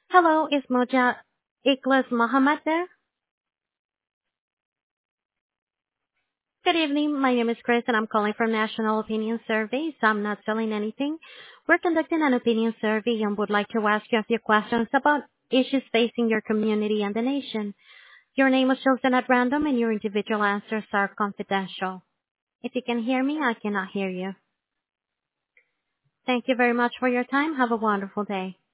Hello, is Moja Ikhlas Mohammed there? Good evening. My name is Chris, and I'm calling from National Opinion Survey, so I'm not selling anything. We're conducting an opinion survey and would like to ask you a few questions about issues facing your community and the nation. Your name was chosen at random, and your individual answers are confidential. If you can hear me, I cannot hear you. Thank you very much for your time. Have a wonderful day.